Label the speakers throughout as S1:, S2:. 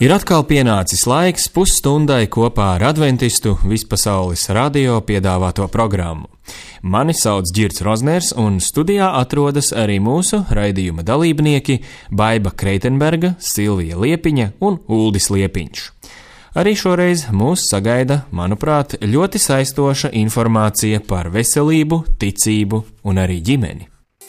S1: Ir atkal pienācis laiks pusstundai kopā ar adventistu vispasaules radio piedāvāto programmu. Mani sauc Ģirds Rozners, un studijā atrodas arī mūsu raidījuma dalībnieki Baiba Kreitenberga, Silvija Liepiņa un Uldis Liepiņš. Arī šoreiz mūs sagaida, manuprāt, ļoti saistoša informācija par veselību, ticību un arī ģimeni.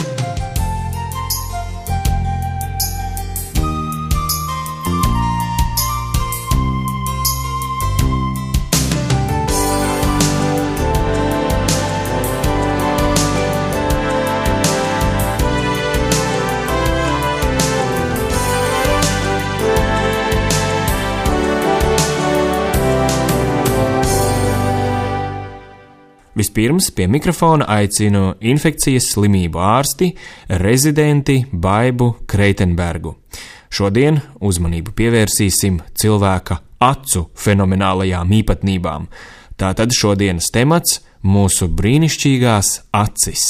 S1: Vispirms pie mikrofona aicinu infekcijas slimību ārsti, rezidenti Baibu Kreitenbergu. Šodien uzmanību pievērsīsim cilvēka acu fenomenālajām īpatnībām. Tātad šodienas temats – mūsu brīnišķīgās acis.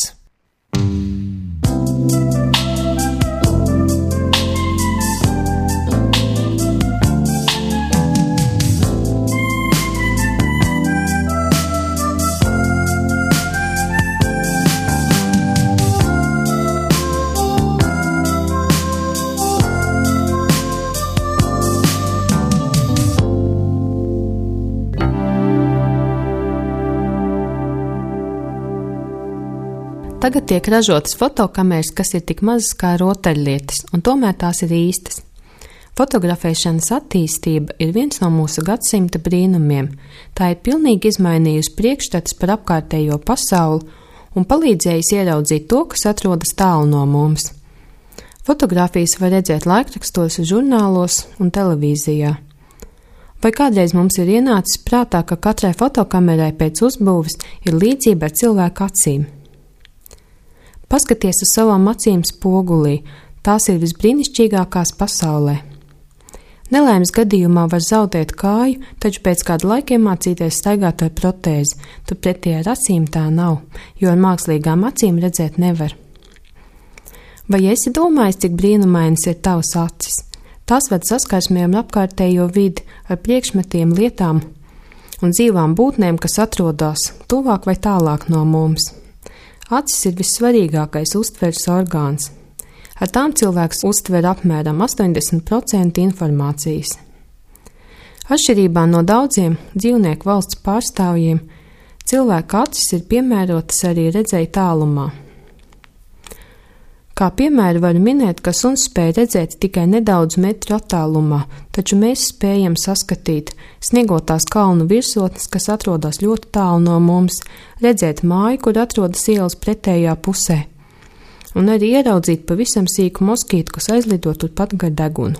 S2: Tagad tiek ražotas fotokameras, kas ir tik mazas kā rotaļlietas, un tomēr tās ir īstas. Fotografēšanas attīstība ir viens no mūsu gadsimta brīnumiem. Tā ir pilnīgi izmainījusi priekšstats par apkārtējo pasauli un palīdzējusi ieraudzīt to, kas atrodas tālu no mums. Fotogrāfijas var redzēt laikrakstos, žurnālos un televīzijā. Vai kādreiz mums ir ienācis prātā, ka katrai fotokamerai pēc uzbūves ir līdzība ar cilvēku acīm? Paskaties uz savām acīm spogulī, tās ir visbrīnišķīgākās pasaulē. Nelaimes gadījumā var zaudēt kāju, taču pēc kāda laika iemācīties staigāt ar protēzi, turpretī ar acīm tā nav, jo ar mākslīgām acīm redzēt nevar. Vai esi domājis, cik brīnumainas ir tavas acis? Tās ved saskarsmē ar apkārtējo vidi, ar priekšmetiem, lietām un dzīvām būtnēm, kas atrodas tuvāk vai tālāk no mums. Acis ir vissvarīgākais uztveres orgāns. Ar tām cilvēks uztver apmēram 80% informācijas. Atšķirībā no daudziem dzīvnieku valsts pārstāvjiem, cilvēka acis ir piemērotas arī redzēji tālumā. Kā piemēru var minēt, ka suns spēj redzēt tikai nedaudz metru attālumā, taču mēs spējam saskatīt sniegotās kalnu virsotnes, kas atrodas ļoti tālu no mums, redzēt māju, kur atrodas ielas pretējā pusē, un arī ieraudzīt pavisam sīku moskītu, kas aizlido turpat gar degunu.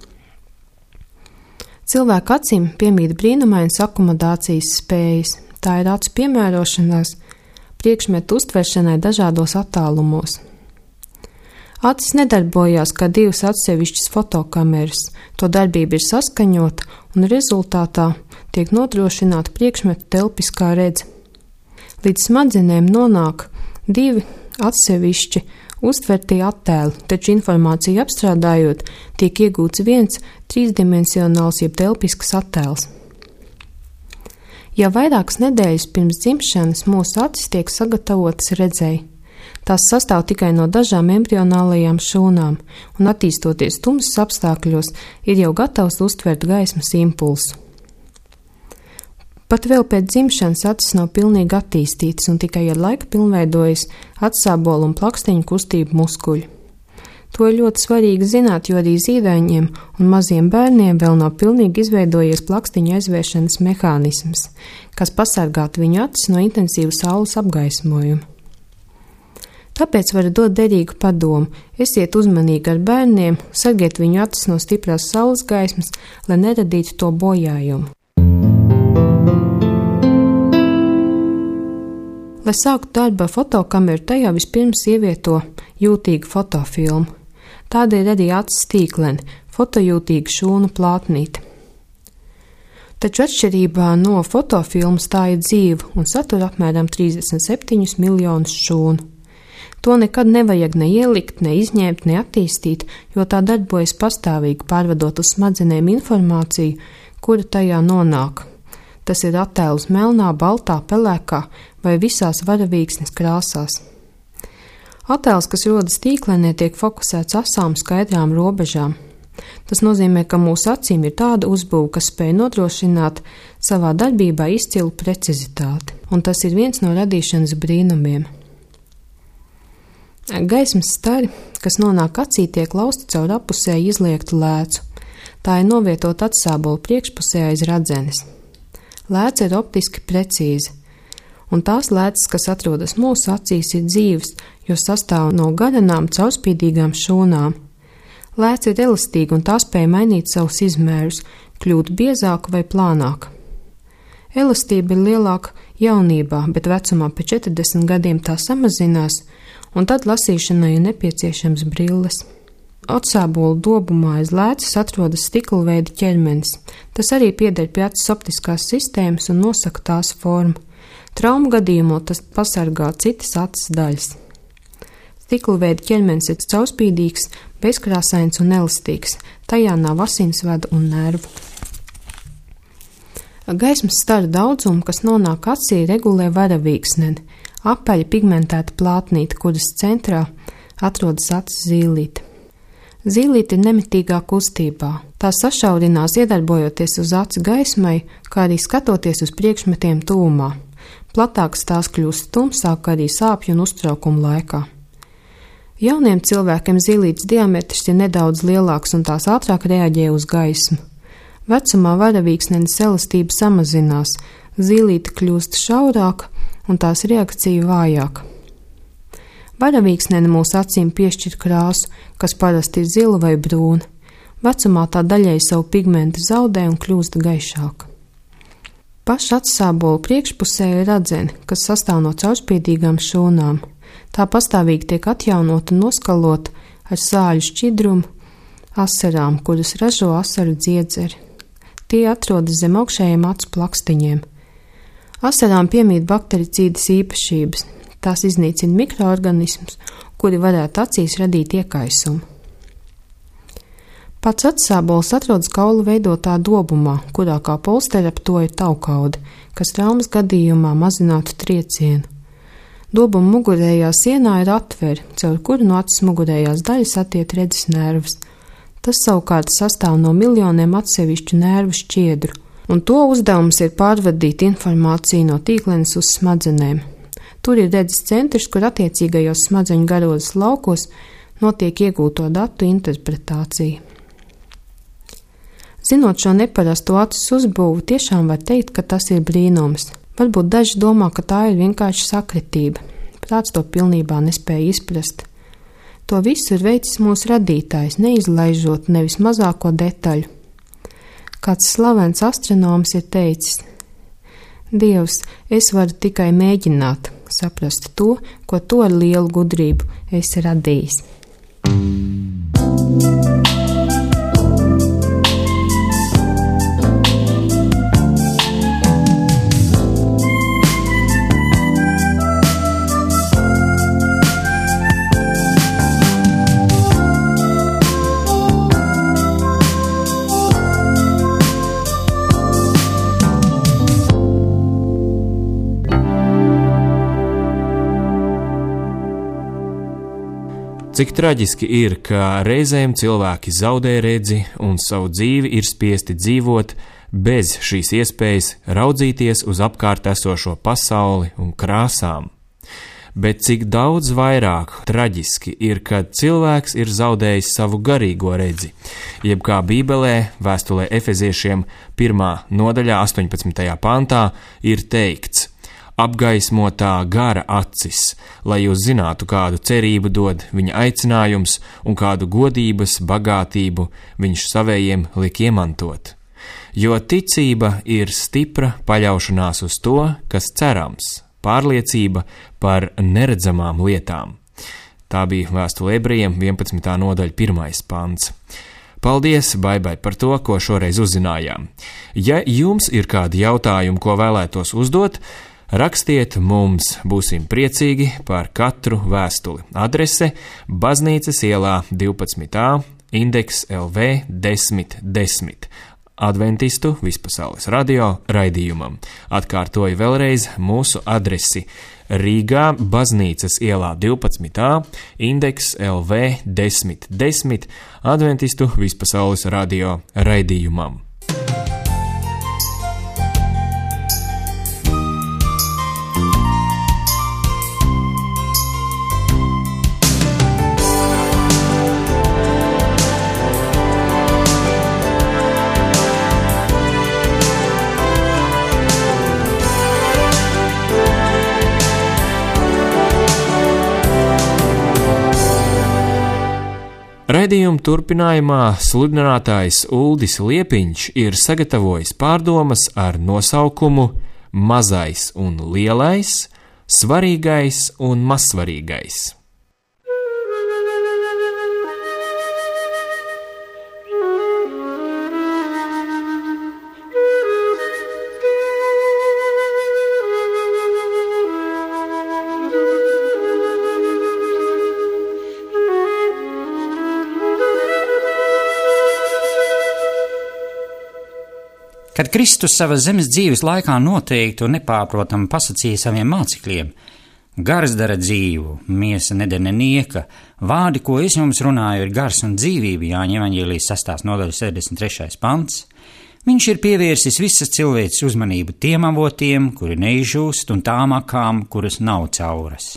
S2: Cilvēka acīm piemīt brīnumainas akomodācijas spējas, tā ir acu piemērošanās priekšmetu uztveršanai dažādos attālumos. Acis nedarbojās kā divas atsevišķas fotokameras, to darbība ir saskaņota un rezultātā tiek nodrošināta priekšmetu telpiskā redze. Līdz smadzenēm nonāk divi atsevišķi uztvertie attēli, taču informāciju apstrādājot tiek iegūts viens trīsdimensionāls jeb telpisks attēls. Jau vairākas nedēļas pirms dzimšanas mūsu acis tiek sagatavotas redzēji. Tās sastāv tikai no dažām embrionālajām šūnām, un attīstoties tumsas apstākļos, ir jau gatavs uztvert gaismas impulsu. Pat vēl pēc dzimšanas acis nav pilnīgi attīstītas, un tikai ar laiku pilnveidojas atsābolu un plakstiņu kustību muskuļi. To ir ļoti svarīgi zināt, jo arī zīdaiņiem un maziem bērniem vēl nav pilnīgi izveidojies plakstiņu aizvēršanas mehānisms, kas pasargātu viņu acis no intensīva saules apgaismojuma. Tāpēc varu dot derīgu padomu, esiet uzmanīgi ar bērniem, sargiet viņu acis no stiprās saules gaismas, lai neradītu to bojājumu. Lai sāktu darbu ar fotokameru, tajā vispirms ievieto jūtīgu fotofilmu. Tāda ir arī acis tīklene, fotojūtīga šūnu plātnīte. Taču atšķirībā no fotofilmas tā ir dzīva un satur apmēram 37 miljonus šūnu. To nekad nevajag ne ielikt, ne izņemt, ne attīstīt, jo tā darbojas pastāvīgi, pārvedot uz smadzenēm informāciju, kura tajā nonāk. Tas ir attēls melnā, baltā, pelēkā vai visās varavīksnes krāsās. Attēls, kas rodas tīklēnē, tiek fokusēts asām, skaidrām robežām. Tas nozīmē, ka mūsu acīm ir tāda uzbūve, kas spēj nodrošināt savā darbībā izcilu precizitāti, un tas ir viens no radīšanas brīnumiem. Gaismas stari, kas nonāk acī, tiek lausti caur apusēji izliektu lēcu. Tā ir novietota atsābola priekšpusē aiz radzenes. Lēca ir optiski precīza, un tās lēcas, kas atrodas mūsu acīs, ir dzīves, jo sastāv no garanām, caurspīdīgām šūnām. Lēca ir elastīga un tā spēj mainīt savus izmērus, kļūt biezāka vai plānāka. Elastība ir lielāka jaunībā, bet vecumā pēc 40 gadiem tā samazinās, un tad lasīšanai ir nepieciešams brilles. Atsābola dobumā aiz lēcas atrodas stiklveida ķermenis. Tas arī pieder pie acis optiskās sistēmas un nosaka tās formu. Traumu gadījumā tas pasargā citas acis daļas. Stiklveida ķermenis ir caurspīdīgs, bezkrāsains un elastīgs. Tajā nav asinsvadu un nervu. Gaismas staru daudzumu, kas nonāk acī, regulē varavīksneni, apaļa pigmentēta plātnīte, kuras centrā atrodas acis zīlīte. Zīlīte ir nemitīgā kustībā. Tā sašaurinās, iedarbojoties uz aci gaismai, kā arī skatoties uz priekšmetiem tūmā. Platākas tās kļūst tumsāk arī sāpju un uztraukumu laikā. Jauniem cilvēkiem zīlītes diametrs ir nedaudz lielāks un tās ātrāk reaģē uz gaismu. Vecumā varavīksnenes elastība samazinās, zīlīte kļūst šaurāka un tās reakcija vājāka. Varavīksnene mūsu acīm piešķir krāsu, kas parasti ir zila vai brūna. Vecumā tā daļai savu pigmentu zaudē un kļūst gaišāka. Paša atsābola priekšpusē ir radzene, kas sastāv no caurspīdīgām šūnām. Tā pastāvīgi tiek atjaunota un noskalota ar sāļu šķidrumu asarām, kuras ražo asaru dziedzeri. Tie atrodas zem augšējiem acu plakstiņiem. Asarām piemīt baktericīdas īpašības. Tās iznīcina mikroorganismus, kuri varētu acīs radīt iekaisumu. Pats atsābols atrodas kaulu veidotā dobumā, kurā kā polsteri ap to ir taukaude, kas traumas gadījumā mazinātu triecienu. Dobuma mugurējā sienā ir atveri, caur kuru no acis mugurējās daļas attiek redzes nervas. Tas savukārt sastāv no miljoniem atsevišķu nervu šķiedru, un to uzdevums ir pārvadīt informāciju no tīklenes uz smadzenēm. Tur ir redzes centrs, kur attiecīgajos smadzeņu garozes laukos notiek iegūto datu interpretācija. Zinot šo neparasto acis uzbūvi, tiešām var teikt, ka tas ir brīnums. Varbūt daži domā, ka tā ir vienkārši sakritība. Prāts to pilnībā nespēja izprast. To visu ir veicis mūsu radītājs, neizlaižot nevis mazāko detaļu. Kāds slavens astronoms ir teicis: Dievs, es varu tikai mēģināt saprast to, ko tu ar lielu gudrību esi radījis.
S1: Cik traģiski ir, ka reizēm cilvēki zaudē redzi un savu dzīvi ir spiesti dzīvot bez šīs iespējas raudzīties uz apkārt esošo pasauli un krāsām. Bet cik daudz vairāk traģiski ir, kad cilvēks ir zaudējis savu garīgo redzi, jeb kā Bībelē, vēstulē Efeziešiem 1. nodaļā 18. pantā ir teikts: apgaismotā gara acis, lai jūs zinātu, kādu cerību dod viņa aicinājums un kādu godības bagātību viņš savējiem lik iemantot. Jo ticība ir stipra paļaušanās uz to, kas cerams, pārliecība par neredzamām lietām. Tā bija vēstule Ebrejiem 11. nodaļa 1. pants. Paldies, Baibai, par to, ko šoreiz uzzinājām. Ja jums ir kādi jautājumi, ko vēlētos uzdot, Rakstiet mums, būsim priecīgi par katru vēstuli. Adrese Baznīcas ielā 12a, indeks LV 1010. Adventistu Vispasaules radio raidījumam. Atkārtoju vēlreiz mūsu adresi Rīgā, Baznīcas ielā 12a, indeks LV 1010, Adventistu Vispasaules radio raidījumam. Raidījuma turpinājumā sludinātājs Uldis Liepiņš ir sagatavojis pārdomas ar nosaukumu Mazais un lielais, svarīgais un mazsvarīgais.
S3: Kad Kristus savas zemes dzīves laikā noteikti un nepārprotami pasacīja saviem mācekļiem: gars dara dzīvu, miesa nedara nieka, vārdi, ko es jums runāju, ir gars un dzīvība, Jāņa evaņģēlijas 6. nodaļas 63. pants, viņš ir pievērsis visas cilvēces uzmanību tiem avotiem, kuri neizžūst, un tām akām, kuras nav cauras.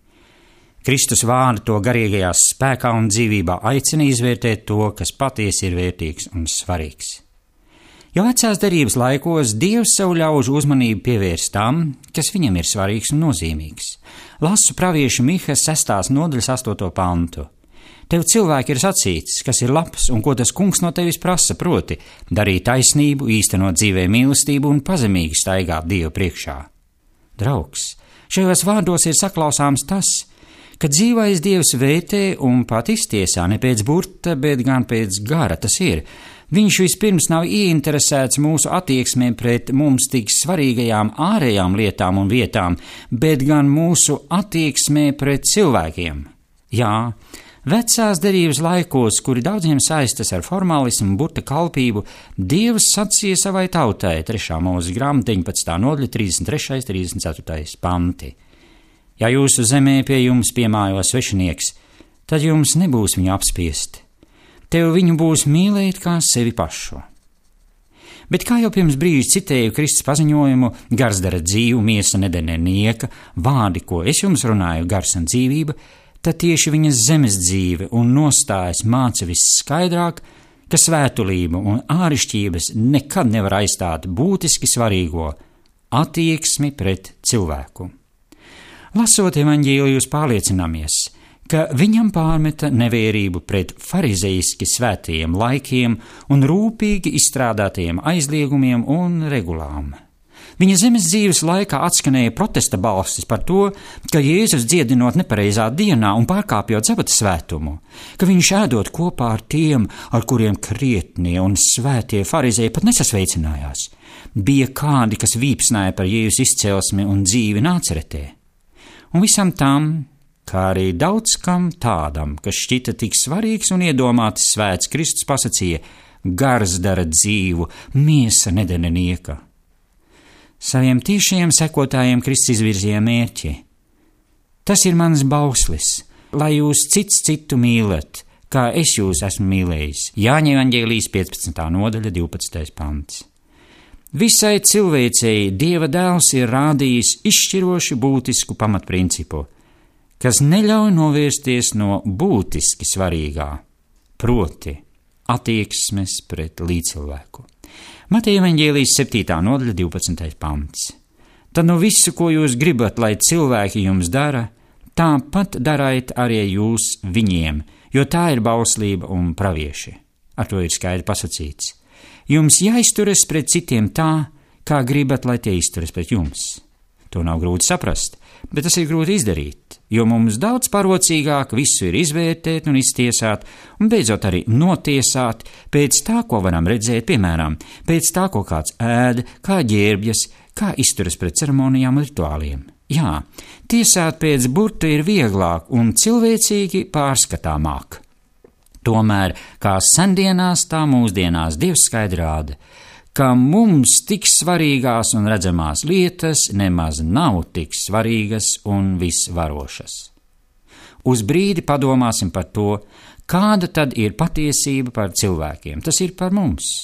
S3: Kristus vārdi to garīgajā spēkā un dzīvībā aicina izvērtēt to, kas patiesi ir vērtīgs un svarīgs. Jau vecās derības laikos Dievs savu ļaužu uzmanību pievērst tam, kas viņam ir svarīgs un nozīmīgs. Lasu pravieša Miha 6. nodaļas 8. pantu. Tev cilvēki ir sacīts, kas ir labs un ko tas kungs no tevis prasa, proti darīt taisnību, īstenot dzīvē mīlestību un pazemīgi staigāt Dievu priekšā. Draugs, šajos vārdos ir saklausāms tas, ka dzīvais Dievs vērtē un pat iztiesā ne pēc burta, bet gan pēc gara. Tas ir, viņš vispirms nav ieinteresēts mūsu attieksmē pret mums tik svarīgajām ārējām lietām un vietām, bet gan mūsu attieksmē pret cilvēkiem. Jā, vecās derības laikos, kuri daudziem saistas ar formālismu un burta kalpību, Dievs sacīja savai tautai 3. mūzes grāmata 19. nodaļa 33. 34. panti. Ja jūsu zemē pie jums piemājos svešinieks, tad jums nebūs viņu apspiest. Tev viņu būs mīlēt kā sevi pašu. Bet kā jau pirms brīža citēju Kristus paziņojumu, gars dara dzīvu, miesa nedara nieka, vārdi, ko es jums runāju, gars un dzīvība, tad tieši viņas zemes dzīve un nostājas māca visskaidrāk, ka svētulība un ārišķības nekad nevar aizstāt būtiski svarīgo attieksmi pret cilvēku. Lasot evaņģēlijus pārliecināmies, ka viņam pārmeta nevērību pret farizeiski svētajiem laikiem un rūpīgi izstrādātajiem aizliegumiem un regulām. Viņa zemes dzīves laikā atskanēja protesta balsis par to, ka Jēzus dziedinot nepareizā dienā un pārkāpjot sabata svētumu, ka viņš ēdot kopā ar tiem, ar kuriem krietnie un svētie farizēji pat nesasveicinājās. Bija kādi, kas vīpsnāja par Jēzus izcelsmi un dzīvi Nāceretē. Un visam tam, kā arī daudz kam tādam, kas šķita tik svarīgs un iedomāts svēts, Kristus pasacīja: gars dara dzīvu, miesa nedara nieka. Saviem tiešajiem sekotājiem Kristus izvirzīja mērķi. Tas ir mans bauslis, lai jūs cits citu mīlat, kā es jūs esmu mīlējis. Jāņa evaņģēlijas 15. nodaļa 12. pants. Visai cilvēcei Dieva dēls ir rādījis izšķiroši būtisku pamatprincipu, kas neļauj novērsties no būtiski svarīgā, proti attieksmes pret līdzcilvēku. Mateja evaņģēlijas 7. nodaļa 12. pants. Tad no visu, ko jūs gribat, lai cilvēki jums dara, tāpat dariet arī jūs viņiem, jo tā ir bauslība un pravieši. Ar to ir skaidri pasacīts. Jums jāizturas pret citiem tā, kā gribat, lai tie izturas pret jums. To nav grūti saprast, bet tas ir grūti izdarīt, jo mums daudz parocīgāk visu ir izvērtēt un iztiesāt, un beidzot arī notiesāt pēc tā, ko varam redzēt, piemēram, pēc tā, ko kāds ēda, kā ģērbjas, Kā izturas pret ceremonijām un rituāliem? Jā, tiesāt pēc burta ir vieglāk un cilvēcīgi pārskatāmāk. Tomēr, kā sendienās, tā mūsdienās Dievs skaidri rāda, ka mums tik svarīgās un redzamās lietas nemaz nav tik svarīgas un visvarošas. Uz brīdi padomāsim par to, kāda tad ir patiesība par cilvēkiem. Tas ir par mums.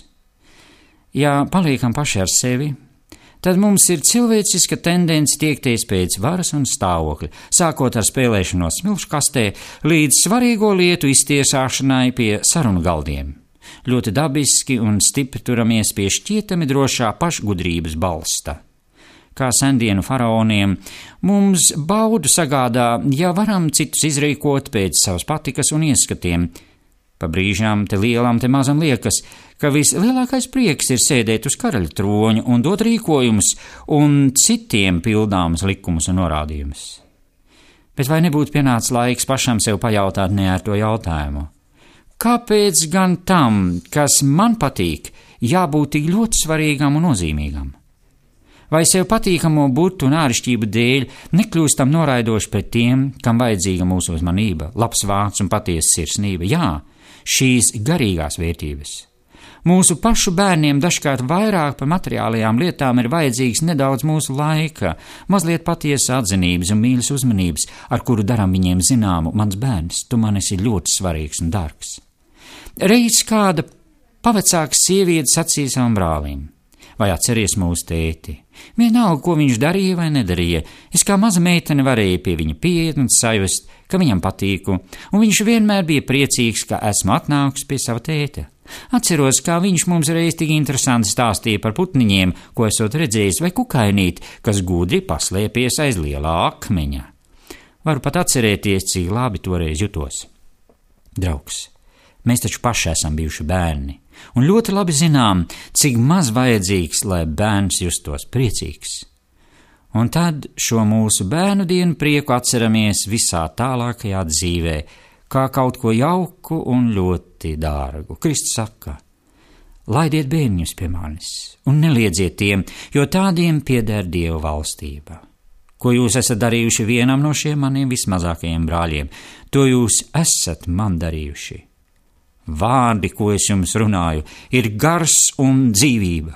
S3: Ja paliekam paši ar sevi, tad mums ir cilvēciska tendence tiekties pēc varas un stāvokļa, sākot ar spēlēšanos smilšu kastē līdz svarīgo lietu iztiesāšanai pie sarunu galdiem. Ļoti dabiski un stipri turamies pie šķietami drošā pašgudrības balsta. Kā sendienu faraoniem, mums baudu sagādā, ja varam citus izrīkot pēc savas patikas un ieskatiem. Pa brīžām te lielam, te mazam liekas, ka vislielākais prieks ir sēdēt uz karaļa troņa un dot rīkojumus un citiem pildāmus likumus un norādījumus. Bet vai nebūtu pienācis laiks pašam sev pajautāt neērto jautājumu? Kāpēc gan tam, kas man patīk, jābūt tik ļoti svarīgam un nozīmīgam? Vai sev patīkamo burtu un āršķību dēļ nekļūstam noraidoši pret tiem, kam vajadzīga mūsu uzmanība, labs vārds un patiesa sirsnība? Jā, šīs garīgās vērtības. Mūsu pašu bērniem dažkārt vairāk par materiālajām lietām ir vajadzīgs nedaudz mūsu laika, mazliet patiesa atzinības un mīļas uzmanības, ar kuru daram viņiem zināmu: mans bērns, tu man esi ļoti svarīgs un dārgs. Reiz kāda pavecāka sieviete sacīja savam brālim: vai atceries mūsu tēti? Vienalga, ko viņš darīja vai nedarīja, es kā maza meitene varēju pie viņa pieiet un sajust, ka viņam patīku, un viņš vienmēr bija priecīgs, ka esmu atnākusi pie sava tēta. Atceros, kā viņš mums reiz tik interesanti stāstīja par putniņiem, ko esot redzējis, vai kukainīti, kas gudri paslēpies aiz lielā akmeņa. Varu pat atcerēties, cik labi toreiz jutos. Draugs, mēs taču paši esam bijuši bērni, un ļoti labi zinām, cik maz vajadzīgs, lai bērns justos priecīgs. Un tad šo mūsu bērnu dienu prieku atceramies visā tālākajā dzīvē, kā kaut ko jauku un ļoti dārgu. Kristus saka: laidiet bērniņus pie manis un neliedziet tiem, jo tādiem pieder Dieva valstība. Ko jūs esat darījuši vienam no šiem maniem vismazākajiem brāļiem, to jūs esat man darījuši. Vārdi, ko es jums runāju, ir gars un dzīvība.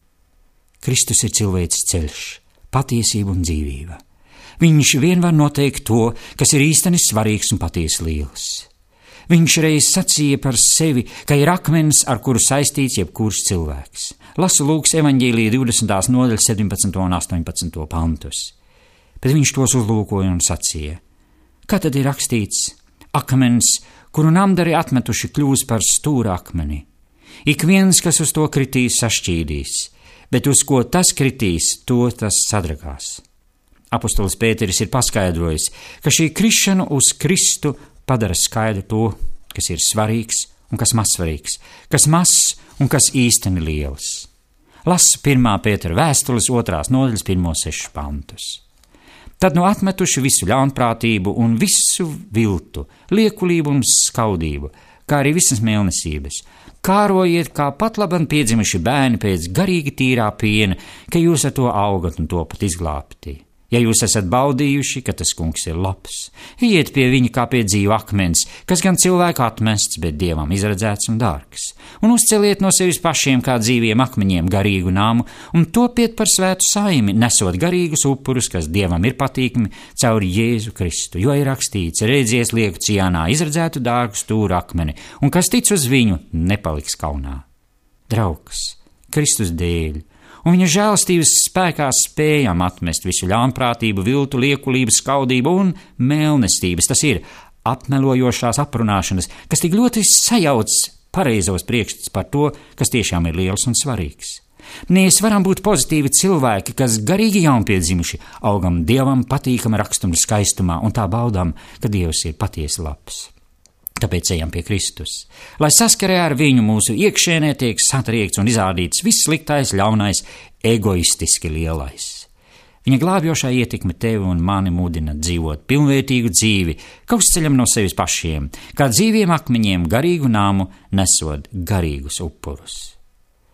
S3: Kristus ir cilvēks ceļš, patiesība un dzīvība. Viņš vien var noteikt to, kas ir īsteni svarīgs un patiesi liels. Viņš reiz sacīja par sevi, ka ir akmens, ar kuru saistīts jebkurš cilvēks. Lasu Lūkas evaņģēlija 20. nodaļas 17. un 18. pantus. Bet viņš tos uzlūkoja un sacīja: kā tad ir rakstīts? Akmens, kuru namdari atmetuši, kļūs par stūra akmeni. Ik viens, kas uz to kritīs, sašķīdīs, bet uz ko tas kritīs, to tas sadragās. Apostolis Pēteris ir paskaidrojis, ka šī krišana uz Kristu padara skaidru to, kas ir svarīgs un kas mazsvarīgs, kas mazs un kas īsteni liels. Lasu 1. Pētera vēstules 2. nodaļas 1-6 pantus. Tad nu atmetuši visu ļaunprātību un visu viltu, liekulību un skaudību, kā arī visas mēlnesības. Kārojiet kā pat labam piedzimuši bērni pēc garīgi tīrā piena, ka jūs ar to augat un topat izglābti. Ja jūs esat baudījuši, ka tas kungs ir labs, ejiet pie viņa kā pie dzīva akmens, kas gan cilvēku atmests, bet Dievam izredzēts un dārgs. Un uzceliet no sevis pašiem kā dzīviem akmeņiem garīgu namu un topiet par svētu saimi, nesot garīgus upurus, kas Dievam ir patīkami caur Jēzu Kristu. Jo ir rakstīts: redzies, lieku Ciānā izredzētu dārgu stūru akmeni, un kas tic uz viņu, nepaliks kaunā. Draugs, Kristus dēļ un viņa žēlastības spēkā spējam atmest visu ļaunprātību, viltu, liekulību, skaudību un mēlnestības. Tas ir apmelojošās aprunāšanas, kas tik ļoti sajauc pareizos priekšstats par to, kas tiešām ir liels un svarīgs. Mēs varam būt pozitīvi cilvēki, kas garīgi jaunpiedzimuši, augam Dievam patīkama rakstuma skaistumā un tā baudām, ka Dievs ir patiesi labs. Tāpēc ejam pie Kristus, lai saskarē ar viņu mūsu iekšēnē tiek satriekts un izrādīts viss sliktais, ļaunais, egoistiski lielais. Viņa glābjošā ietekme tevi un mani mudina dzīvot pilnvērtīgu dzīvi, ka uzceļam no sevis pašiem, kā dzīviem akmeņiem garīgu nāmu, nesot garīgus upurus.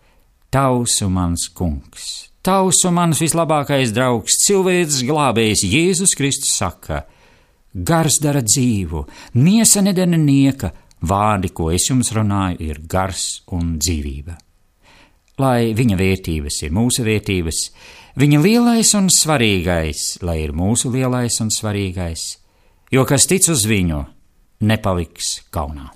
S3: Tavs un mans kungs, tavs un mans vislabākais draugs, cilvēks glābējs Jēzus Kristus saka: gars dara dzīvu, miesa nedara nieka, vārdi, ko es jums runāju, ir gars un dzīvība. Lai viņa vērtības ir mūsu vērtības, viņa lielais un svarīgais, lai ir mūsu lielais un svarīgais, jo kas tic uz viņu, nepaliks kaunā.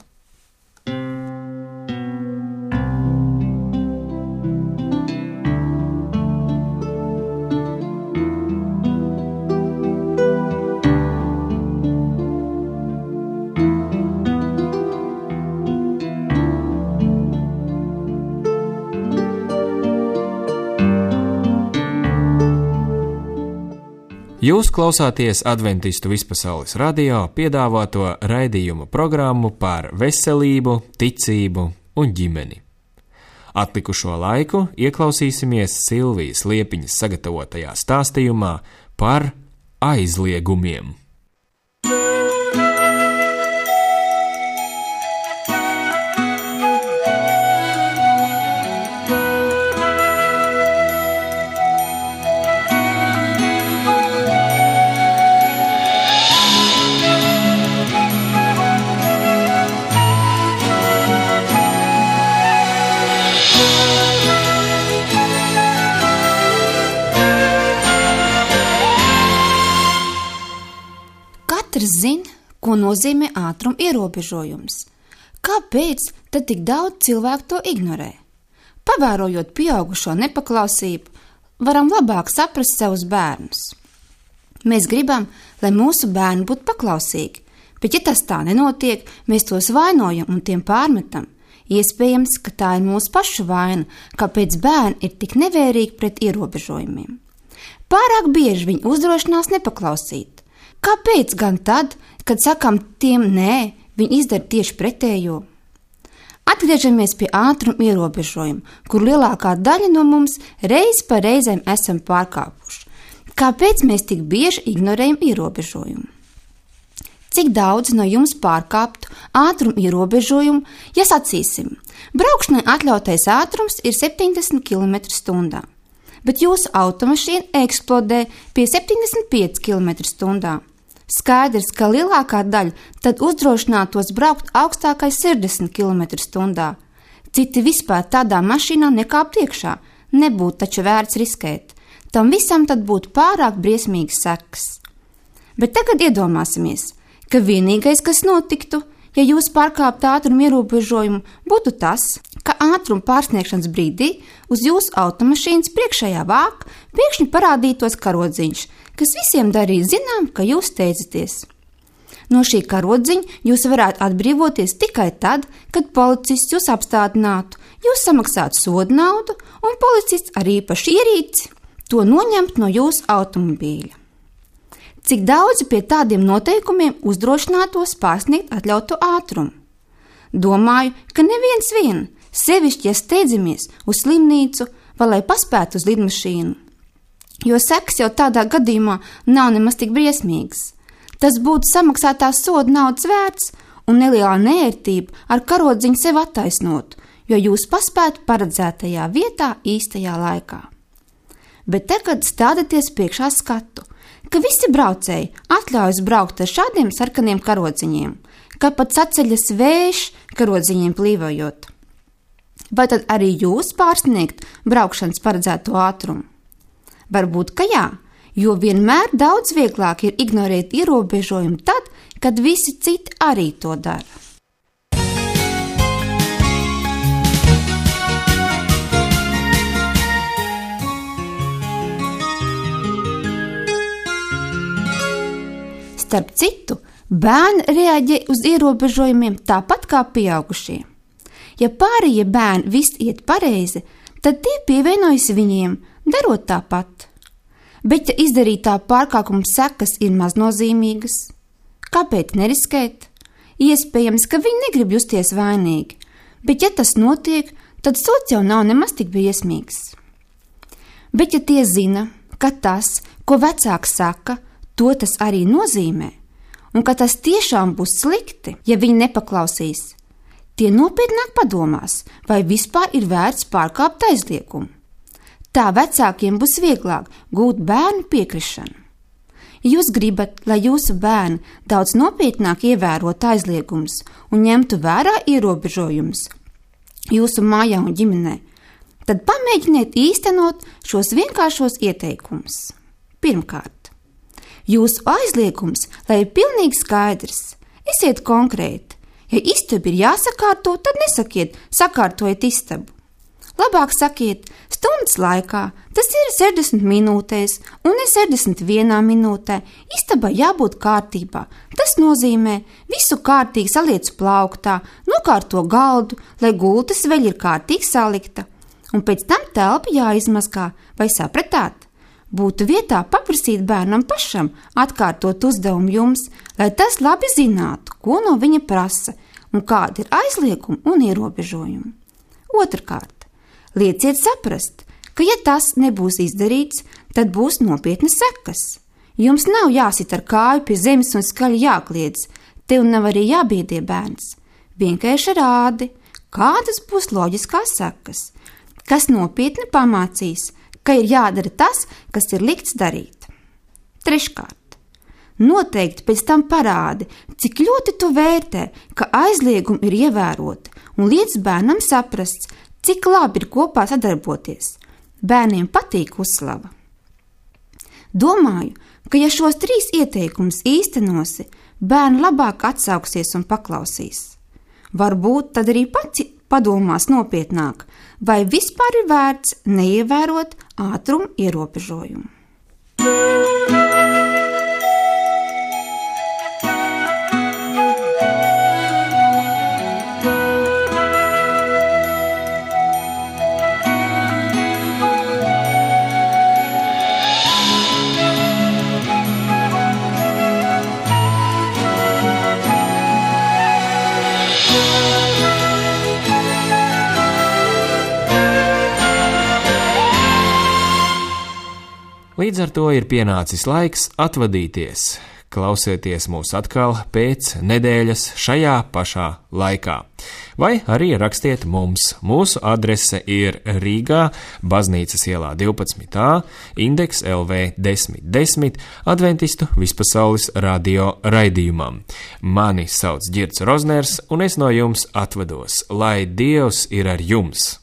S1: Jūs klausāties Adventistu vispasaules radio piedāvāto raidījumu programmu par veselību, ticību un ģimeni. Atlikušo laiku ieklausīsimies Silvijas Liepiņas sagatavotajā stāstījumā par aizliegumiem.
S4: Katrs zina, ko nozīmē ātruma ierobežojums. Kāpēc tad tik daudz cilvēku to ignorē? Pavērojot pieaugušo nepaklausību, varam labāk saprast savus bērnus. Mēs gribam, lai mūsu bērni būtu paklausīgi, bet ja tas tā nenotiek, mēs tos vainojam un tiem pārmetam. Iespējams, ka tā ir mūsu pašu vaina, kāpēc bērni ir tik nevērīgi pret ierobežojumiem. Pārāk bieži viņi uzdrošinās nepaklausīt. Kāpēc gan tad, kad sakām tiem nē, viņi izdara tieši pretējo? Atgriežamies pie ātruma ierobežojuma, kur lielākā daļa no mums reiz pa reizēm esam pārkāpuši. Kāpēc mēs tik bieži ignorējam ierobežojumu? Cik daudz no jums pārkāptu ātruma ierobežojumu, ja sacīsim, braukšanai atļautais ātrums ir 70 km/h, bet jūsu automašīna eksplodē pie 75 km/h? Skaidrs, ka lielākā daļa tad uzdrošinātos braukt augstākais 60 km/h. Citi vispār tādā mašīnā nekāpt iekšā, nebūtu taču vērts riskēt. Tam visam tad būtu pārāk briesmīgas sekas. Bet tagad iedomāsimies, ka vienīgais, kas notiktu, ja jūs pārkāptu ātruma ierobežojumu, būtu tas, ka ātruma pārsniegšanas brīdī uz jūsu automašīnas priekšējā vāka pēkšņi parādītos karodziņš, kas visiem darīja zinām, ka jūs steidzaties. No šī karodziņa jūs varētu atbrīvoties tikai tad, kad policists jūs apstādinātu, jūs samaksātu sodu naudu un policists ar īpašu ierīci to noņemt no jūsu automobīļa. Cik daudzi pie tādiem noteikumiem uzdrošinātos pārsniegt atļautu ātrumu? Domāju, ka neviens vien, sevišķi, ja steidzamies uz slimnīcu vai lai paspētu uz lidmašīnu, jo sekas jau tādā gadījumā nav nemaz tik briesmīgas. Tas būtu samaksātās soda naudas vērts un nelielā neērtība ar karodziņu sev attaisnotu, jo jūs paspētu paredzētajā vietā īstajā laikā. Bet tagad stādieties priekšā skatu, ka visi braucēji atļaujas braukt ar šādiem sarkaniem karodziņiem, kā pat saceļas vējš karodziņiem plīvojot. Vai tad arī jūs pārsniegt braukšanas paredzēto ātrumu? Varbūt, ka jā, jo vienmēr daudz vieglāk ir ignorēt ierobežojumu tad, kad visi citi arī to dara. Starp citu, bērni reaģē uz ierobežojumiem tāpat kā pieaugušie. Ja pārējie bērni viss iet pareizi, tad tie pievienojas viņiem, darot tāpat. Bet, ja izdarītā pārkāpuma sekas ir maznozīmīgas, kāpēc neriskēt? Iespējams, ka viņi negrib justies vainīgi, bet, ja tas notiek, tad sots jau nav nemaz tik briesmīgs. Bet, ja tie zina, ka tas, ko vecāks saka, to tas arī nozīmē, un ka tas tiešām būs slikti, ja viņi nepaklausīs, tie nopietnāk padomās, vai vispār ir vērts pārkāpt aizliegumu. Tā vecākiem būs vieglāk gūt bērnu piekrišanu. Ja jūs gribat, lai jūsu bērni daudz nopietnāk ievērotu aizliegumus un ņemtu vērā ierobežojumus jūsu mājā un ģimenē, tad pamēģiniet īstenot šos vienkāršos ieteikumus. Pirmkārt, jūsu aizliegums, lai ir pilnīgi skaidrs, esiet konkrēti. Ja istaba ir jāsakārto, tad nesakiet, sakārtojiet istabu. Labāk sakiet, stundas laikā, tas ir 60 minūtēs un ne 61 minūtē, istabai jābūt kārtībā. Tas nozīmē visu kārtīgi saliec plauktā, nokārto galdu, lai gultas vēl ir kārtīgi salikta, un pēc tam telpa jāizmazgā, vai sapratāt? Būtu vietā paprasīt bērnam pašam atkārtot uzdevumu jums, lai tas labi zinātu, ko no viņa prasa un kādi ir aizliegumi un ierobežojumi. Otrkārt, lieciet saprast, ka ja tas nebūs izdarīts, tad būs nopietnas sekas. Jums nav jāsit ar kāju pie zemes un skaļi jākliedz, tev nav arī jābiedē bērns. Vienkārši rādi, kādas būs loģiskās sekas, kas nopietni pamācīs, ka ir jādara tas, kas ir likts darīt. Treškārt, noteikti pēc tam parādi, cik ļoti tu vērtē, ka aizliegumi ir ievēroti, un liec bērnam saprast, cik labi ir kopā sadarboties. Bērniem patīk uzslava. Domāju, ka ja šos 3 ieteikumus īstenosi, bērni labāk atsauksies un paklausīs. Varbūt tad arī pats padomās nopietnāk, vai vispār ir vērts neievērot ātrumu ierobežojumu.
S1: Līdz ar to ir pienācis laiks atvadīties. Klausieties mūs atkal pēc nedēļas šajā pašā laikā. Vai arī rakstiet mums. Mūsu adrese ir Rīgā, Baznīcas ielā 12a, indeks LV 1010, Adventistu vispasaules radio raidījumam. Mani sauc Ģirts Rozners, un es no jums atvados. Lai Dievs ir ar jums!